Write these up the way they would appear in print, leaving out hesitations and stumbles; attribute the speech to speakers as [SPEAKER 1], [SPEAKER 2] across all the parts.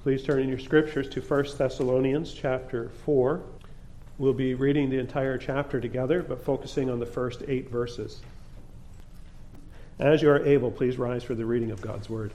[SPEAKER 1] Please turn in your scriptures to 1 Thessalonians chapter 4. We'll be reading the entire chapter together, but focusing on the first 8 verses. As you are able, please rise for the reading of God's word.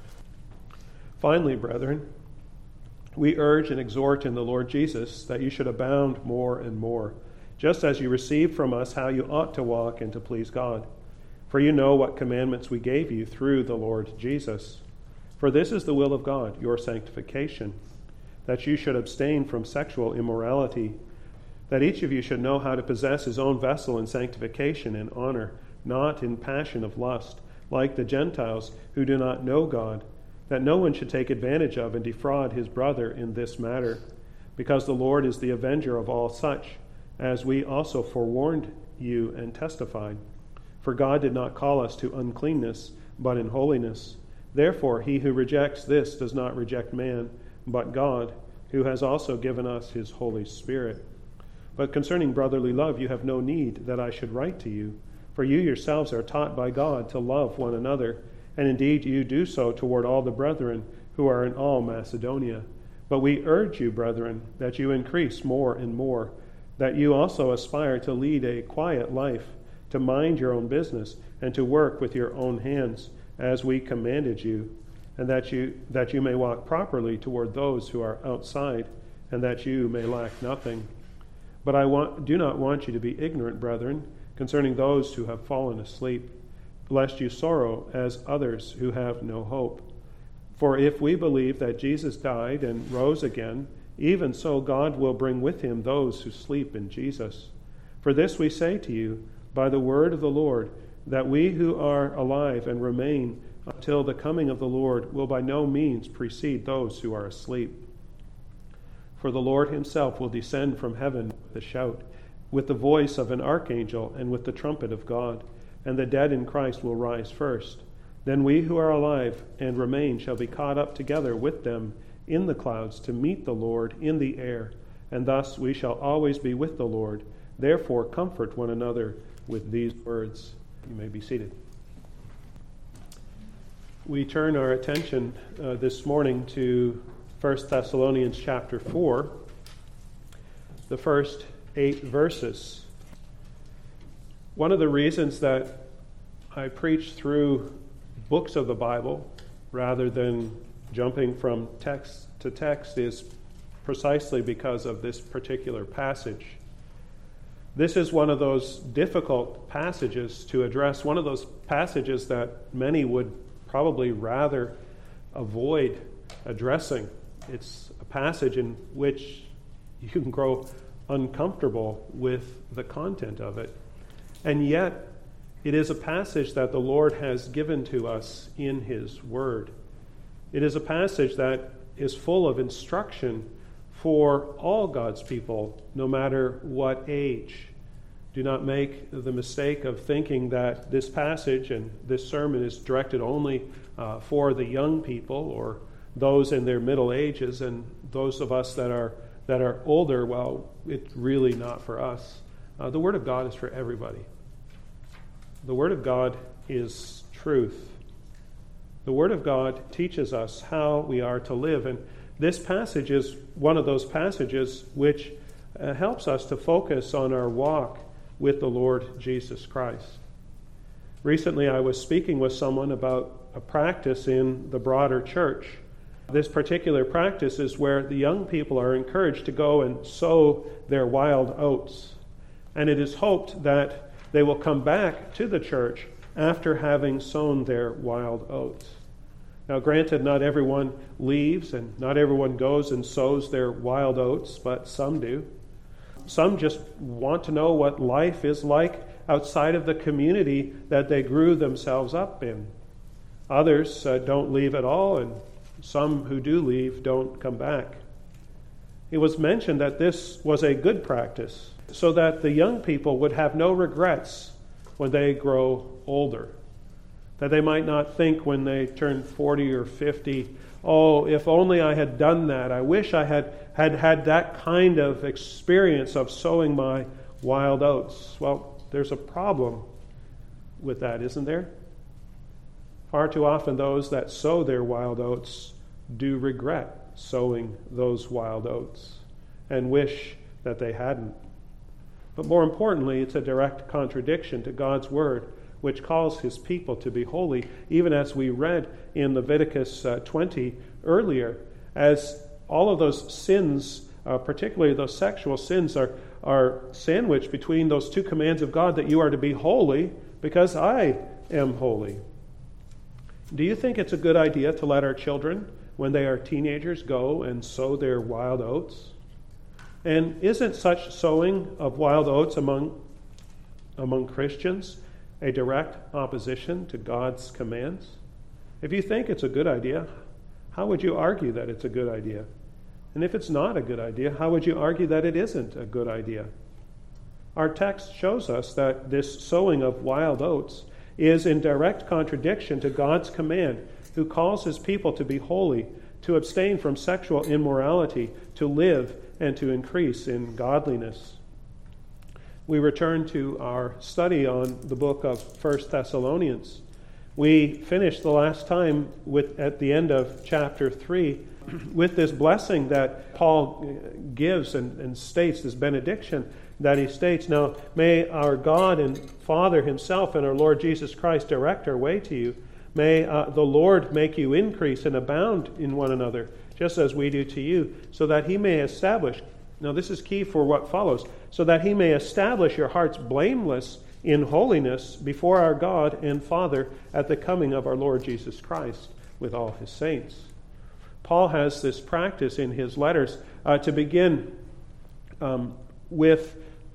[SPEAKER 1] Finally, brethren, we urge and exhort in the Lord Jesus that you should abound more and more, just as you received from us how you ought to walk and to please God. For you know what commandments we gave you through the Lord Jesus. For this is the will of God, your sanctification, that you should abstain from sexual immorality, that each of you should know how to possess his own vessel in sanctification and honor, not in passion of lust, like the Gentiles who do not know God, that no one should take advantage of and defraud his brother in this matter, because the Lord is the avenger of all such, as we also forewarned you and testified. For God did not call us to uncleanness, but in holiness. Therefore, he who rejects this does not reject man, but God, who has also given us his Holy Spirit. But concerning brotherly love, you have no need that I should write to you, for you yourselves are taught by God to love one another, and indeed you do so toward all the brethren who are in all Macedonia. But we urge you, brethren, that you increase more and more, that you also aspire to lead a quiet life, to mind your own business, and to work with your own hands, as we commanded you, and that you may walk properly toward those who are outside, and that you may lack nothing. But I do not want you to be ignorant, brethren, concerning those who have fallen asleep, lest you sorrow as others who have no hope. For if we believe that Jesus died and rose again, even so God will bring with him those who sleep in Jesus. For this we say to you, by the word of the Lord, that we who are alive and remain until the coming of the Lord will by no means precede those who are asleep. For the Lord himself will descend from heaven with a shout, with the voice of an archangel, and with the trumpet of God, and the dead in Christ will rise first. Then we who are alive and remain shall be caught up together with them in the clouds to meet the Lord in the air, and thus we shall always be with the Lord. Therefore comfort one another with these words. You may be seated. We turn our attention this morning to 1 Thessalonians chapter 4, the first 8 verses. One of the reasons that I preach through books of the Bible rather than jumping from text to text is precisely because of this particular passage. This is one of those difficult passages to address, one of those passages that many would probably rather avoid addressing. It's a passage in which you can grow uncomfortable with the content of it. And yet, it is a passage that the Lord has given to us in his word. It is a passage that is full of instruction for all God's people, no matter what age. Do not make the mistake of thinking that this passage and this sermon is directed only for the young people or those in their middle ages, and those of us that are older. Well, it's really not for us. The Word of God is for everybody. The Word of God is truth. The Word of God teaches us how we are to live, and this passage is one of those passages which helps us to focus on our walk with the Lord Jesus Christ. Recently, I was speaking with someone about a practice in the broader church. This particular practice is where the young people are encouraged to go and sow their wild oats. And it is hoped that they will come back to the church after having sown their wild oats. Now, granted, not everyone leaves and not everyone goes and sows their wild oats, but some do. Some just want to know what life is like outside of the community that they grew themselves up in. Others don't leave at all, and some who do leave don't come back. It was mentioned that this was a good practice so that the young people would have no regrets when they grow older. That they might not think when they turn 40 or 50, oh, if only I had done that. I wish I had that kind of experience of sowing my wild oats. Well, there's a problem with that, isn't there? Far too often those that sow their wild oats do regret sowing those wild oats and wish that they hadn't. But more importantly, it's a direct contradiction to God's word, which calls his people to be holy, even as we read in Leviticus 20 earlier, as all of those sins, particularly those sexual sins, are sandwiched between those two commands of God that you are to be holy because I am holy. Do you think it's a good idea to let our children, when they are teenagers, go and sow their wild oats? And isn't such sowing of wild oats among Christians a direct opposition to God's commands? If you think it's a good idea, how would you argue that it's a good idea? And if it's not a good idea, how would you argue that it isn't a good idea? Our text shows us that this sowing of wild oats is in direct contradiction to God's command, who calls his people to be holy, to abstain from sexual immorality, to live and to increase in godliness. We return to our study on the book of 1 Thessalonians. We finished the last time at the end of chapter 3 with this blessing that Paul gives and states, this benediction that he states, "Now may our God and Father himself and our Lord Jesus Christ direct our way to you. May the Lord make you increase and abound in one another, just as we do to you, so that he may establish," now this is key for what follows, "so that he may establish your hearts blameless in holiness before our God and Father at the coming of our Lord Jesus Christ with all his saints." Paul has this practice in his letters to begin with,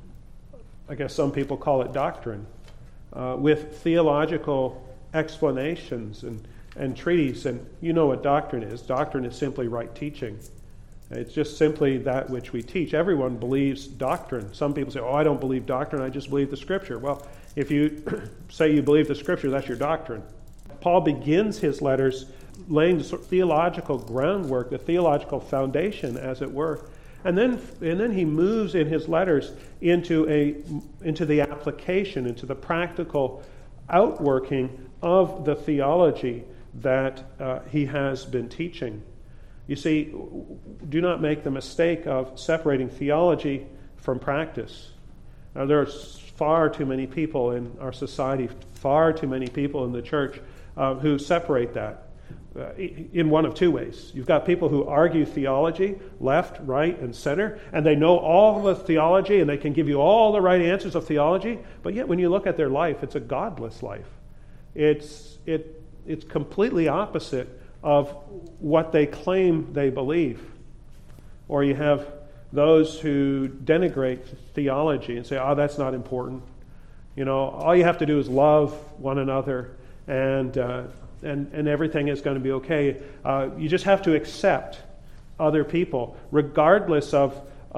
[SPEAKER 1] I guess some people call it doctrine, with theological explanations and treatises. And you know what doctrine is. Doctrine is simply right teaching. It's just simply that which we teach. Everyone believes doctrine. Some people say, "Oh, I don't believe doctrine, I just believe the Scripture." Well, if you say you believe the Scripture, that's your doctrine. Paul begins his letters laying the theological groundwork, the theological foundation, as it were. And then he moves in his letters into the application, into the practical outworking of the theology that he has been teaching. You see, do not make the mistake of separating theology from practice. Now, there are far too many people in our society, far too many people in the church who separate that in one of two ways. You've got people who argue theology, left, right, and center, and they know all the theology, and they can give you all the right answers of theology, but yet when you look at their life, it's a godless life. It's completely opposite of what they claim they believe. Or you have those who denigrate theology and say, "Oh, that's not important. You know, all you have to do is love one another, and everything is going to be okay. You just have to accept other people, regardless of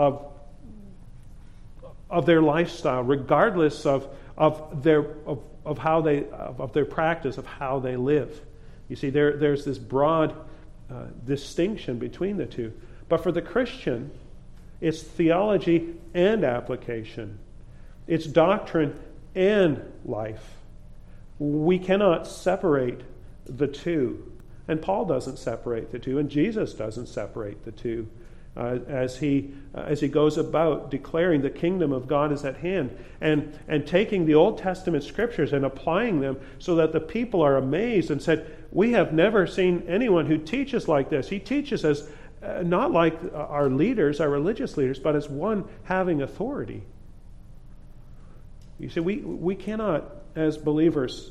[SPEAKER 1] their lifestyle, regardless of their practice, of how they live." You see, there's this broad distinction between the two. But for the Christian, it's theology and application. It's doctrine and life. We cannot separate the two. And Paul doesn't separate the two, and Jesus doesn't separate the two as he goes about declaring the kingdom of God is at hand and taking the Old Testament scriptures and applying them so that the people are amazed and said, "We have never seen anyone who teaches like this." He teaches as not like our leaders, our religious leaders, but as one having authority. You see, we cannot, as believers,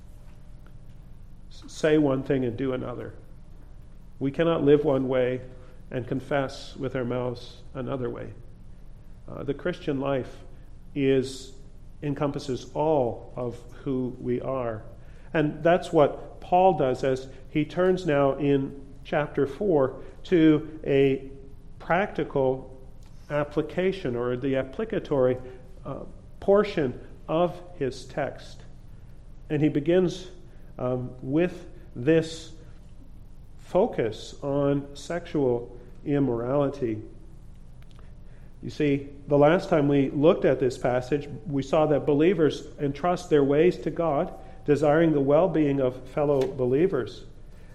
[SPEAKER 1] say one thing and do another. We cannot live one way and confess with our mouths another way. The Christian life encompasses all of who we are. And that's what Paul does as he turns now in chapter 4 to a practical application, or the applicatory portion of his text. And he begins with this focus on sexual immorality. You see, the last time we looked at this passage, we saw that believers entrust their ways to God, desiring the well-being of fellow believers.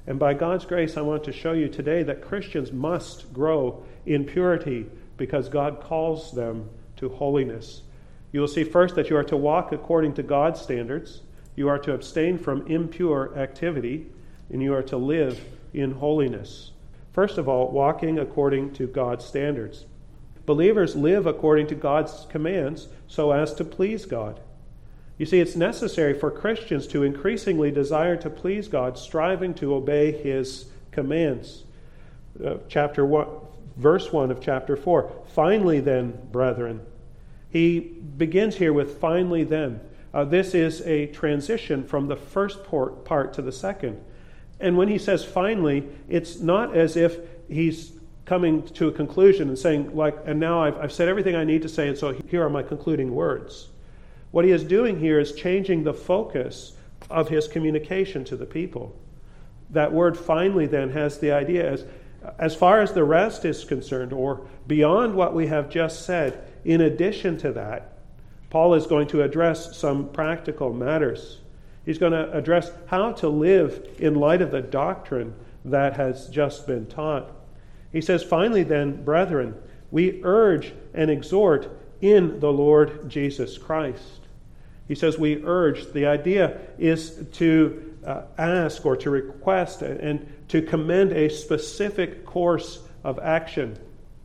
[SPEAKER 1] And by God's grace, I want to show you today that Christians must grow in purity because God calls them to holiness. You will see first that you are to walk according to God's standards, you are to abstain from impure activity, and you are to live in holiness. First of all, walking according to God's standards. Believers live according to God's commands so as to please God. You see, it's necessary for Christians to increasingly desire to please God, striving to obey His commands. Chapter 1, verse 1 of chapter 4. Finally then, brethren. He begins here with finally then. This is a transition from the first part to the second. And when he says finally, it's not as if he's coming to a conclusion and saying, and now I've said everything I need to say, and so here are my concluding words. What he is doing here is changing the focus of his communication to the people. That word finally then has the idea as far as the rest is concerned, or beyond what we have just said, in addition to that, Paul is going to address some practical matters. He's going to address how to live in light of the doctrine that has just been taught. He says, finally then, brethren, we urge and exhort in the Lord Jesus Christ. He says we urge. The idea is to ask or to request and to commend a specific course of action.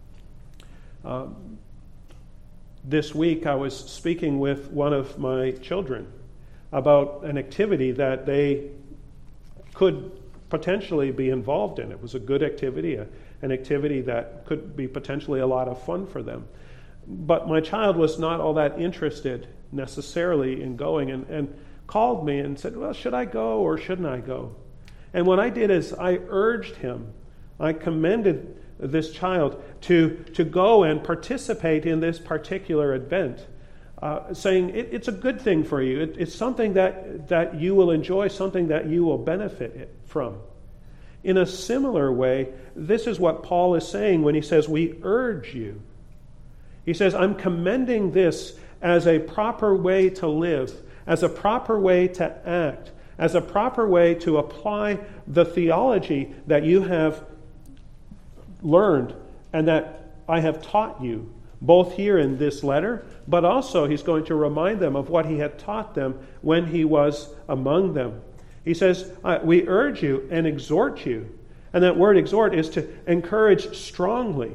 [SPEAKER 1] This week I was speaking with one of my children about an activity that they could potentially be involved in. It was a good activity, an activity that could be potentially a lot of fun for them. But my child was not all that interested necessarily in going and called me and said, well, should I go or shouldn't I go? And what I did is I urged him, I commended this child to go and participate in this particular event, saying it's a good thing for you. It's something that you will enjoy, something that you will benefit from. In a similar way, this is what Paul is saying when he says, we urge you. He says, I'm commending this as a proper way to live, as a proper way to act, as a proper way to apply the theology that you have learned and that I have taught you, both here in this letter, but also he's going to remind them of what he had taught them when he was among them. He says, we urge you and exhort you. And that word exhort is to encourage strongly.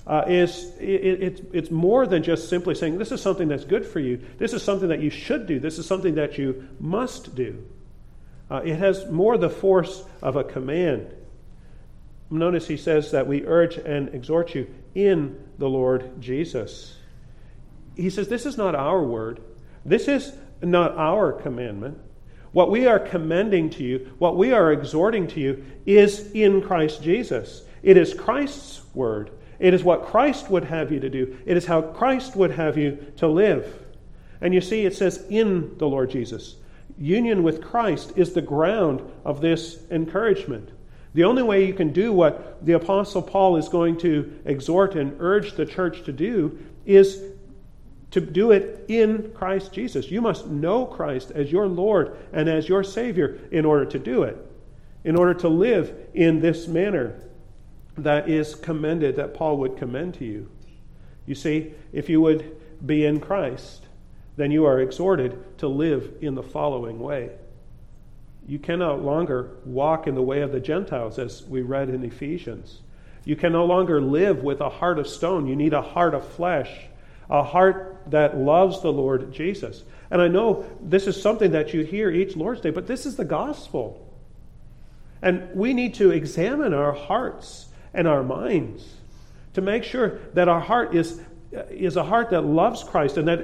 [SPEAKER 1] It's more than just simply saying, this is something that's good for you. This is something that you should do. This is something that you must do. It has more the force of a command. Notice he says that we urge and exhort you in the Lord Jesus. He says this is not our word. This is not our commandment. What we are commending to you, what we are exhorting to you, is in Christ Jesus. It is Christ's word. It is what Christ would have you to do. It is how Christ would have you to live. And you see, it says in the Lord Jesus. Union with Christ is the ground of this encouragement. The only way you can do what the Apostle Paul is going to exhort and urge the church to do is to do it in Christ Jesus. You must know Christ as your Lord and as your Savior in order to do it, in order to live in this manner that is commended, that Paul would commend to you. You see, if you would be in Christ, then you are exhorted to live in the following way. You can no longer walk in the way of the Gentiles, as we read in Ephesians. You can no longer live with a heart of stone. You need a heart of flesh, a heart that loves the Lord Jesus. And I know this is something that you hear each Lord's Day, but this is the gospel. And we need to examine our hearts and our minds to make sure that our heart is a heart that loves Christ and that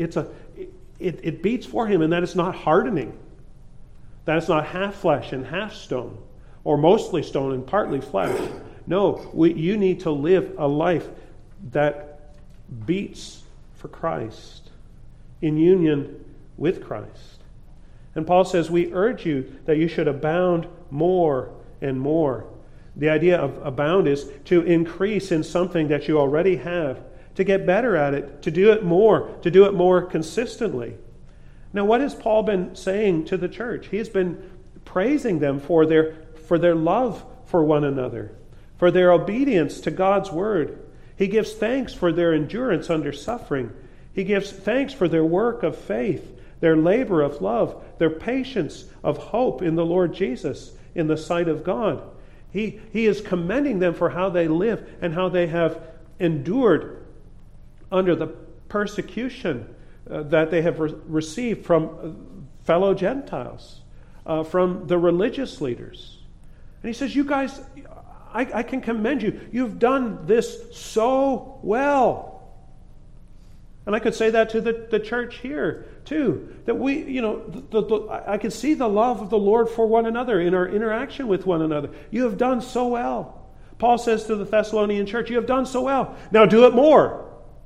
[SPEAKER 1] it beats for Him and that it's not hardening. That it's not half flesh and half stone, or mostly stone and partly flesh. No, you need to live a life that beats for Christ, in union with Christ. And Paul says, we urge you that you should abound more and more. The idea of abound is to increase in something that you already have, to get better at it, to do it more consistently. Now, what has Paul been saying to the church? He has been praising them for their for their love for one another, for their obedience to God's word. He gives thanks for their endurance under suffering. He gives thanks for their work of faith, their labor of love, their patience of hope in the Lord Jesus in the sight of God. He is commending them for how they live and how they have endured under the persecution that they have received from fellow Gentiles, from the religious leaders. And he says, you guys, I can commend you. You've done this so well. And I could say that to the church here, too. That we, I can see the love of the Lord for one another in our interaction with one another. You have done so well. Paul says to the Thessalonian church, you have done so well. Now do it more.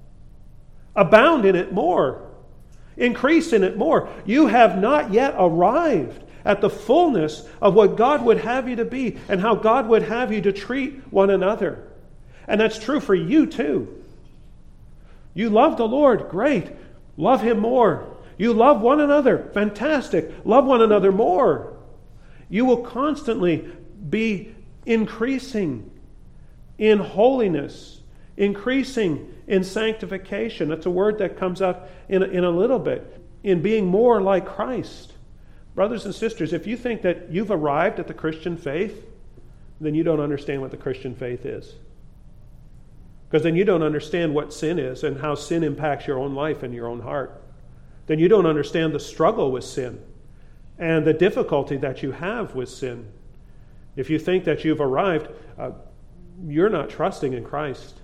[SPEAKER 1] Abound in it more. Increase in it more. You have not yet arrived at the fullness of what God would have you to be and how God would have you to treat one another. And that's true for you, too. You love the Lord, great. Love Him more. You love one another, fantastic. Love one another more. You will constantly be increasing in holiness, increasing in sanctification. That's a word that comes up in a little bit. In being more like Christ. Brothers and sisters, if you think that you've arrived at the Christian faith, then you don't understand what the Christian faith is. Because then you don't understand what sin is and how sin impacts your own life and your own heart. Then you don't understand the struggle with sin and the difficulty that you have with sin. If you think that you've arrived, you're not trusting in Christ.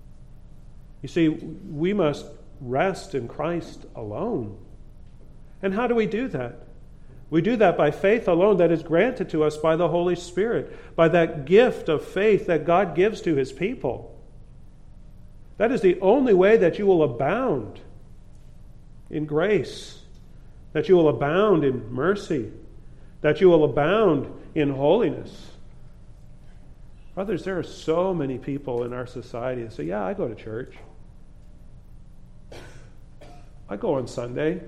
[SPEAKER 1] You see, we must rest in Christ alone. And how do we do that? We do that by faith alone that is granted to us by the Holy Spirit, by that gift of faith that God gives to His people. That is the only way that you will abound in grace, that you will abound in mercy, that you will abound in holiness. Brothers, there are so many people in our society that say, yeah, I go to church. I go on Sunday.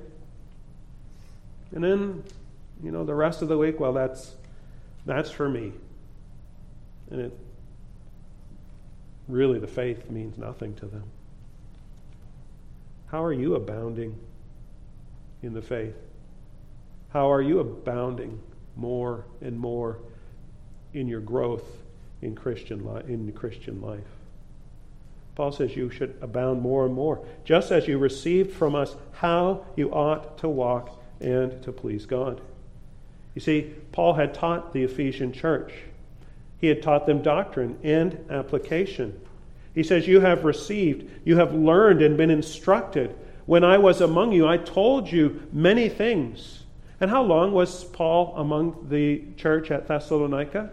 [SPEAKER 1] And then, the rest of the week, well, that's for me. And really, the faith means nothing to them. How are you abounding in the faith? How are you abounding more and more in your growth in the Christian life? Paul says you should abound more and more, just as you received from us how you ought to walk and to please God. You see, Paul had taught the Ephesian church. He had taught them doctrine and application. He says, you have received, you have learned and been instructed. When I was among you, I told you many things. And how long was Paul among the church at Thessalonica?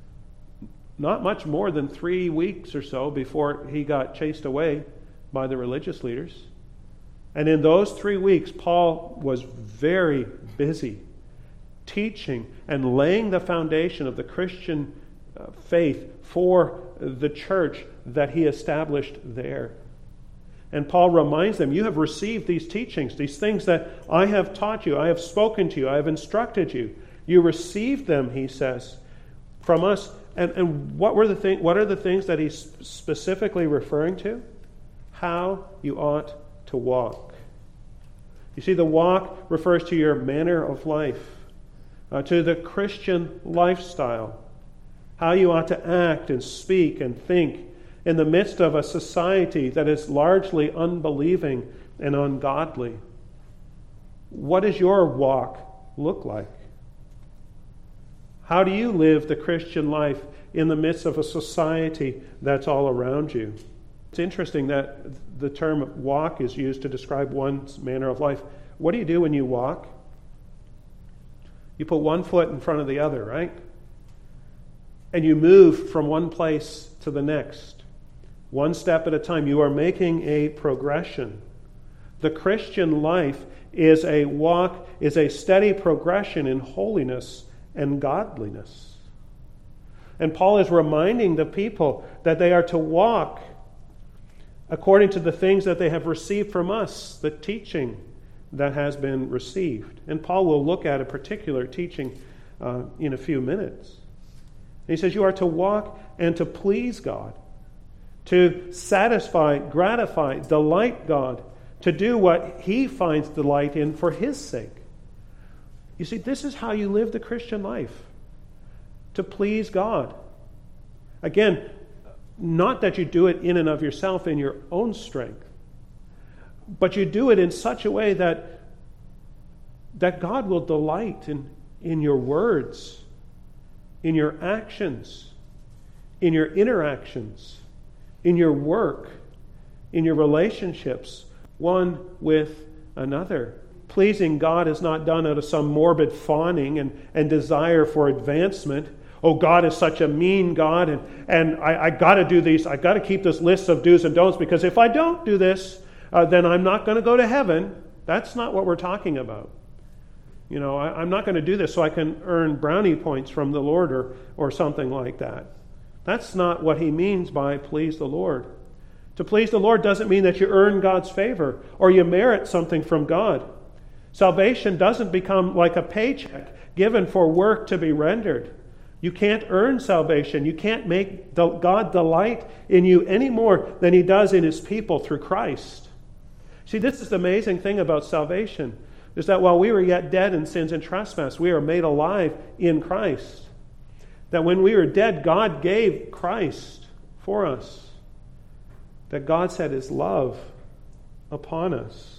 [SPEAKER 1] Not much more than 3 weeks or so before he got chased away by the religious leaders. And in those 3 weeks, Paul was very busy teaching and laying the foundation of the Christian faith for the church that he established there. And Paul reminds them, you have received these teachings, these things that I have taught you, I have spoken to you, I have instructed you. You received them, he says, from us. And what are the things that he's specifically referring to? How you ought to walk. You see, the walk refers to your manner of life, to the Christian lifestyle, how you ought to act and speak and think in the midst of a society that is largely unbelieving and ungodly. What does your walk look like? How do you live the Christian life in the midst of a society that's all around you? It's interesting that the term walk is used to describe one's manner of life. What do you do when you walk? You put one foot in front of the other, right? And you move from one place to the next. One step at a time. You are making a progression. The Christian life is a walk, is a steady progression in holiness and godliness. And Paul is reminding the people that they are to walk according to the things that they have received from us, the teaching that has been received. And Paul will look at a particular teaching in a few minutes. he says you are to walk and to please God, to satisfy, gratify, delight God, to do what he finds delight in for his sake. You see, this is how you live the Christian life, to please God. Again, not that you do it in and of yourself in your own strength, but you do it in such a way that God will delight in your words, in your actions, in your interactions, in your work, in your relationships, one with another. Pleasing God is not done out of some morbid fawning and desire for advancement. Oh, God is such a mean God, and I got to do these. I got to keep this list of do's and don'ts, because if I don't do this, then I'm not going to go to heaven. That's not what we're talking about. You know, I'm not going to do this so I can earn brownie points from the Lord or something like that. That's not what he means by please the Lord. To please the Lord doesn't mean that you earn God's favor or you merit something from God. Salvation doesn't become like a paycheck given for work to be rendered. You can't earn salvation. You can't make God delight in you any more than he does in his people through Christ. See, this is the amazing thing about salvation, is that while we were yet dead in sins and trespass, we are made alive in Christ. That when we were dead, God gave Christ for us. That God set his love upon us.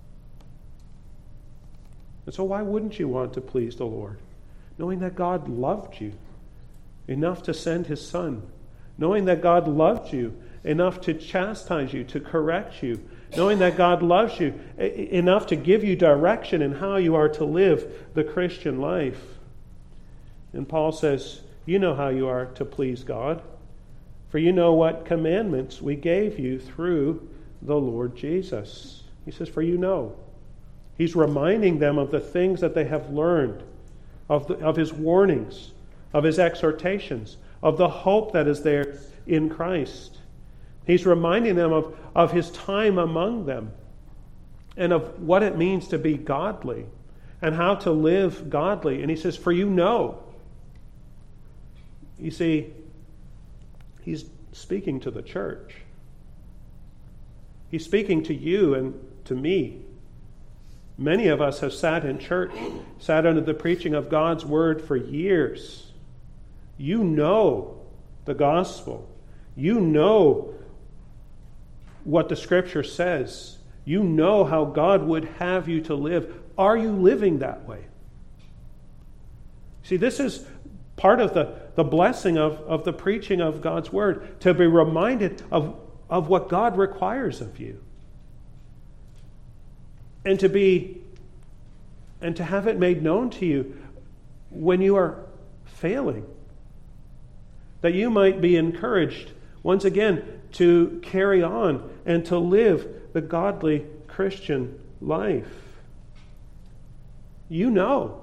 [SPEAKER 1] And so why wouldn't you want to please the Lord? Knowing that God loved you enough to send his Son. Knowing that God loved you enough to chastise you, to correct you. Knowing that God loves you enough to give you direction in how you are to live the Christian life. And Paul says, you know how you are to please God, for you know what commandments we gave you through the Lord Jesus. He says, for you know. He's reminding them of the things that they have learned, of his warnings, of his exhortations, of the hope that is there in Christ. He's reminding them of his time among them and of what it means to be godly and how to live godly. And he says, for you know. You see, he's speaking to the church. He's speaking to you and to me. Many of us have sat in church, sat under the preaching of God's word for years. You know the gospel. You know what the Scripture says. You know how God would have you to live. Are you living that way? See, this is part of the blessing of the preaching of God's word, to be reminded of what God requires of you. And to have it made known to you when you are failing. That you might be encouraged, once again, to carry on and to live the godly Christian life. You know.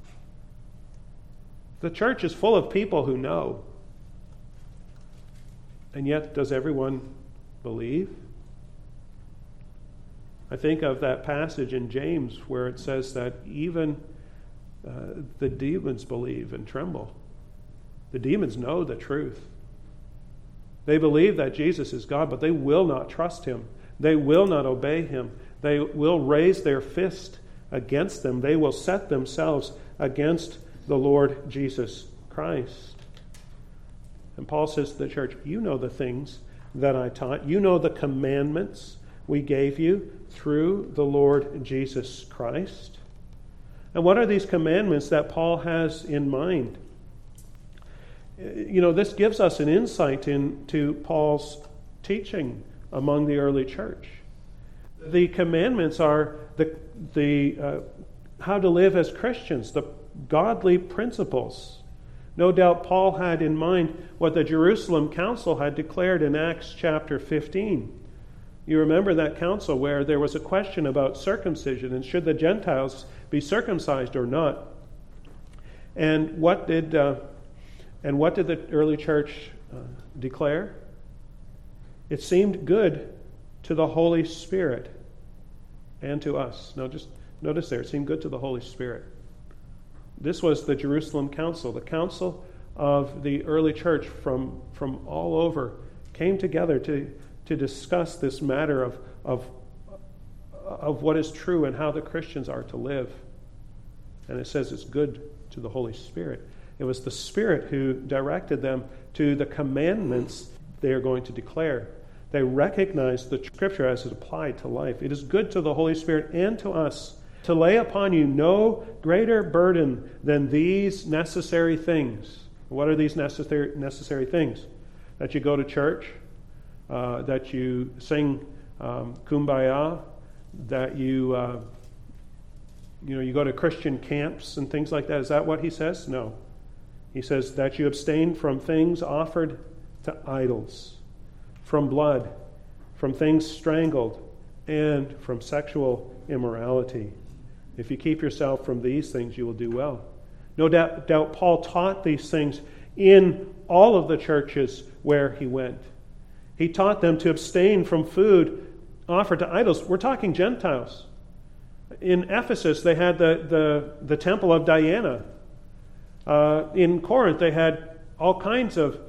[SPEAKER 1] The church is full of people who know. And yet, does everyone believe? I think of that passage in James where it says that even the demons believe and tremble. The demons know the truth. They believe that Jesus is God, but they will not trust him. They will not obey him. They will raise their fist against them. They will set themselves against the Lord Jesus Christ. And Paul says to the church, you know the things that I taught. You know the commandments we gave you through the Lord Jesus Christ. And what are these commandments that Paul has in mind? You know, this gives us an insight into Paul's teaching among the early church. The commandments are the how to live as Christians, the godly principles. No doubt Paul had in mind what the Jerusalem Council had declared in Acts chapter 15. You remember that council where there was a question about circumcision and should the Gentiles be circumcised or not. And what did the early church declare? It seemed good to the Holy Spirit and to us. Now just notice there, it seemed good to the Holy Spirit. This was the Jerusalem Council, the council of the early church from all over came together to discuss this matter of what is true and how the Christians are to live. And it says it's good to the Holy Spirit. It was the Spirit who directed them to the commandments they are going to declare. They recognized the Scripture as it applied to life. It is good to the Holy Spirit and to us to lay upon you no greater burden than these necessary things. What are these necessary things? That you go to church, that you sing Kumbaya, that you go to Christian camps and things like that. Is that what he says? No. He says that you abstain from things offered to idols, from blood, from things strangled, and from sexual immorality. If you keep yourself from these things, you will do well. No doubt Paul taught these things in all of the churches where he went. He taught them to abstain from food offered to idols. We're talking Gentiles. In Ephesus, they had the temple of Diana. In Corinth, they had all kinds of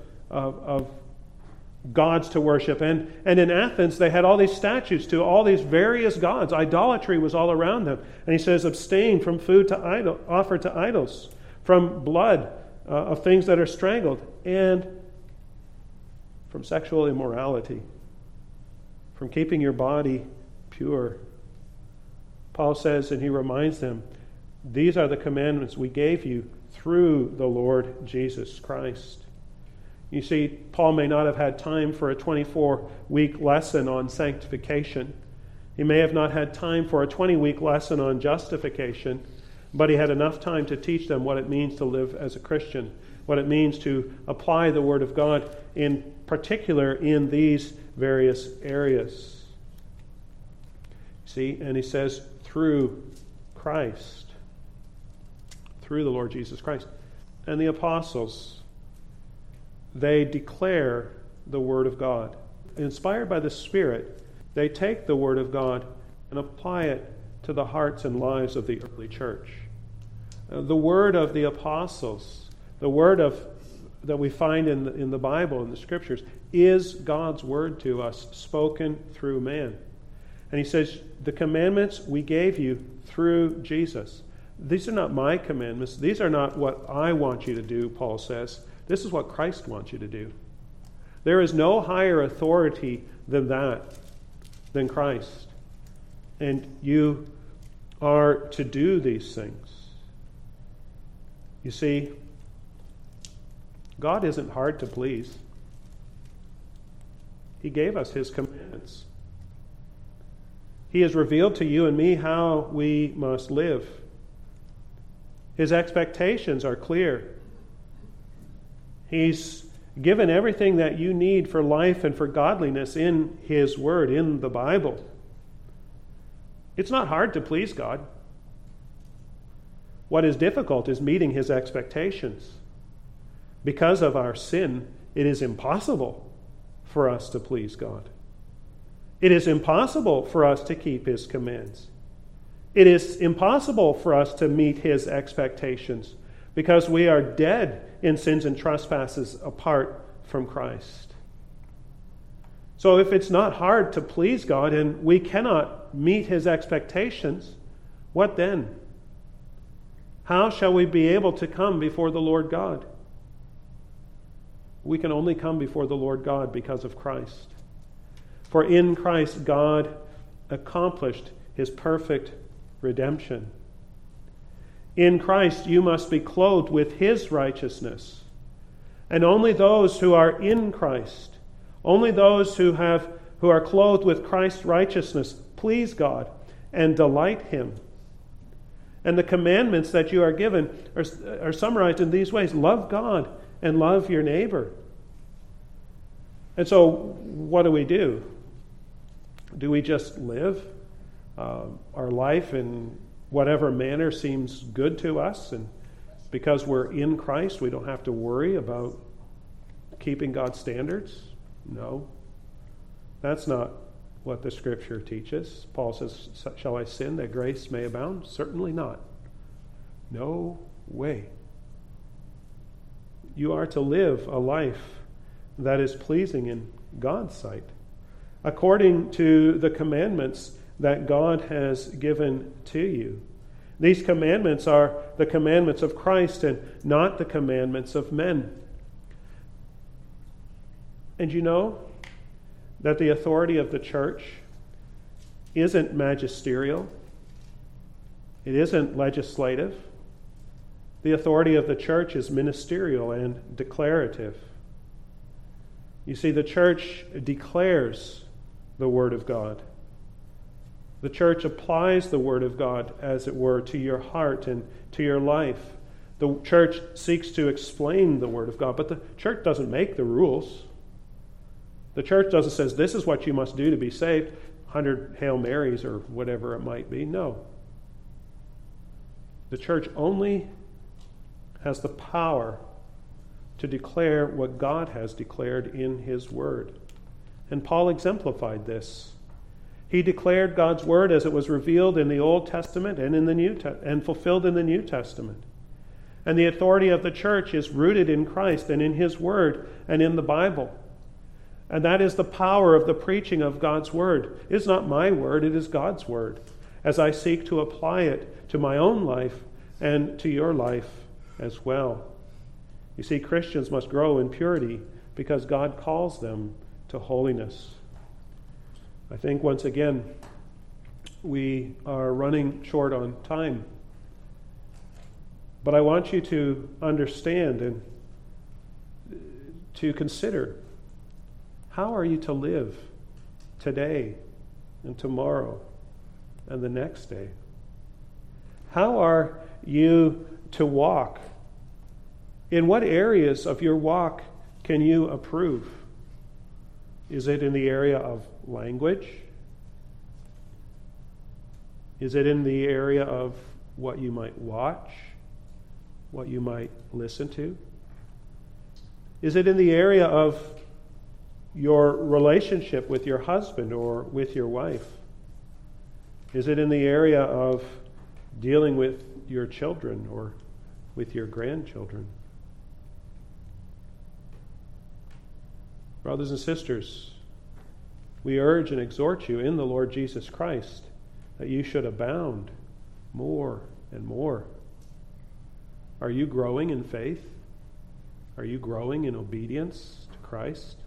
[SPEAKER 1] gods to worship. And in Athens, they had all these statues to all these various gods. Idolatry was all around them. And he says, abstain from food offered to idols, from blood of things that are strangled, and from sexual immorality, from keeping your body pure. Paul says, and he reminds them, these are the commandments we gave you through the Lord Jesus Christ. You see, Paul may not have had time for a 24-week lesson on sanctification. He may have not had time for a 20-week lesson on justification, but he had enough time to teach them what it means to live as a Christian, what it means to apply the Word of God, in particular in these various areas. See, and he says, through Christ, through the Lord Jesus Christ. And the apostles, they declare the Word of God. Inspired by the Spirit, they take the Word of God and apply it to the hearts and lives of the early church. The Word of the apostles, the Word that we find in the Bible, in the Scriptures, is God's Word to us, spoken through man. And he says, the commandments we gave you through Jesus. These are not my commandments. These are not what I want you to do, Paul says. This is what Christ wants you to do. There is no higher authority than that, than Christ. And you are to do these things. You see, God isn't hard to please. He gave us His commandments. He has revealed to you and me how we must live. His expectations are clear. He's given everything that you need for life and for godliness in His Word, in the Bible. It's not hard to please God. What is difficult is meeting His expectations. Because of our sin, it is impossible for us to please God. It is impossible for us to keep His commands. It is impossible for us to meet His expectations because we are dead in sins and trespasses apart from Christ. So if it's not hard to please God and we cannot meet His expectations, what then? How shall we be able to come before the Lord God? We can only come before the Lord God because of Christ. For in Christ, God accomplished His perfect redemption. In Christ, you must be clothed with His righteousness. And only those who are in Christ, only those who are clothed with Christ's righteousness, please God and delight Him. And the commandments that you are given are summarized in these ways. Love God and love your neighbor. And so, what do? Do we just live our life in whatever manner seems good to us? And because we're in Christ, we don't have to worry about keeping God's standards? No. That's not what the Scripture teaches. Paul says, shall I sin that grace may abound? Certainly not. No way. you are to live a life that is pleasing in God's sight, according to the commandments that God has given to you. These commandments are the commandments of Christ and not the commandments of men. And you know that the authority of the church isn't magisterial. It isn't legislative. The authority of the church is ministerial and declarative. You see, the church declares the Word of God. The church applies the Word of God, as it were, to your heart and to your life. The church seeks to explain the Word of God, but the church doesn't make the rules. The church doesn't say, this is what you must do to be saved, 100 Hail Marys or whatever it might be. No. The church only has the power to declare what God has declared in His Word. And Paul exemplified this. He declared God's Word as it was revealed in the Old Testament and in the and fulfilled in the New Testament. And the authority of the church is rooted in Christ and in His Word and in the Bible. And that is the power of the preaching of God's Word. It is not my word, it is God's Word, as I seek to apply it to my own life and to your life as well. You see, Christians must grow in purity because God calls them to holiness. I think once again we are running short on time. But I want you to understand and to consider, how are you to live today and tomorrow and the next day? How are you to walk? In what areas of your walk can you approve? Is it in the area of language? Is it in the area of what you might watch? What you might listen to? Is it in the area of your relationship with your husband or with your wife? Is it in the area of dealing with your children or with your grandchildren? Brothers and sisters, we urge and exhort you in the Lord Jesus Christ that you should abound more and more. Are you growing in faith? Are you growing in obedience to Christ?